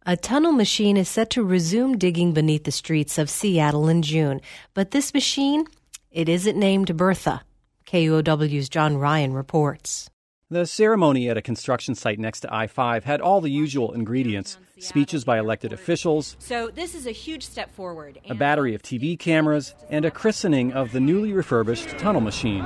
A tunnel machine is set to resume digging beneath the streets of Seattle in June. But this machine, it isn't named Bertha. KUOW's John Ryan reports. The ceremony at a construction site next to I-5 had all the usual ingredients, speeches by elected officials, so this is a huge step forward, a battery of TV cameras, and a christening of the newly refurbished tunnel machine.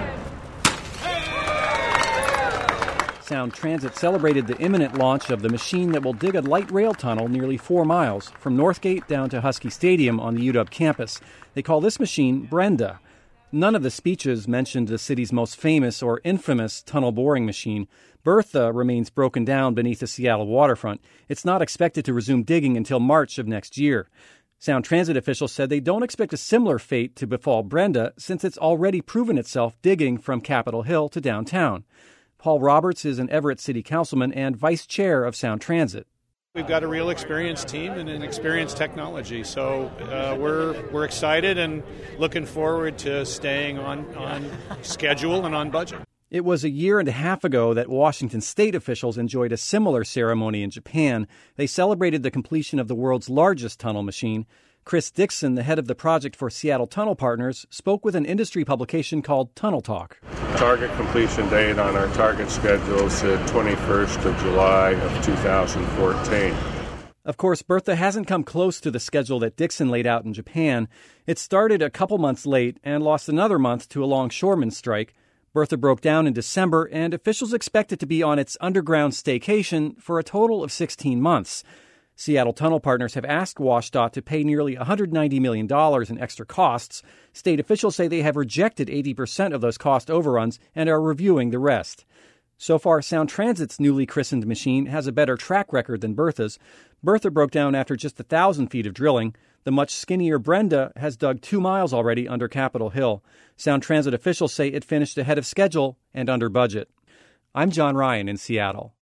Sound Transit celebrated the imminent launch of the machine that will dig a light rail tunnel nearly 4 miles from Northgate down to Husky Stadium on the UW campus. They call this machine Brenda. None of the speeches mentioned the city's most famous or infamous tunnel boring machine. Bertha remains broken down beneath the Seattle waterfront. It's not expected to resume digging until March of next year. Sound Transit officials said they don't expect a similar fate to befall Brenda since it's already proven itself digging from Capitol Hill to downtown. Paul Roberts is an Everett City Councilman and vice chair of Sound Transit. We've got a real experienced team and an experienced technology, so we're excited and looking forward to staying on schedule and on budget. It was a year and a half ago that Washington state officials enjoyed a similar ceremony in Japan. They celebrated the completion of the world's largest tunnel machine. Chris Dixon, the head of the project for Seattle Tunnel Partners, spoke with an industry publication called Tunnel Talk. Target completion date on our target schedule is the 21st of July of 2014. Of course, Bertha hasn't come close to the schedule that Dixon laid out in Japan. It started a couple months late and lost another month to a longshoreman strike. Bertha broke down in December, and officials expect it to be on its underground staycation for a total of 16 months. Seattle Tunnel Partners have asked WashDOT to pay nearly $190 million in extra costs. State officials say they have rejected 80% of those cost overruns and are reviewing the rest. So far, Sound Transit's newly christened machine has a better track record than Bertha's. Bertha broke down after just 1,000 feet of drilling. The much skinnier Brenda has dug 2 miles already under Capitol Hill. Sound Transit officials say it finished ahead of schedule and under budget. I'm John Ryan in Seattle.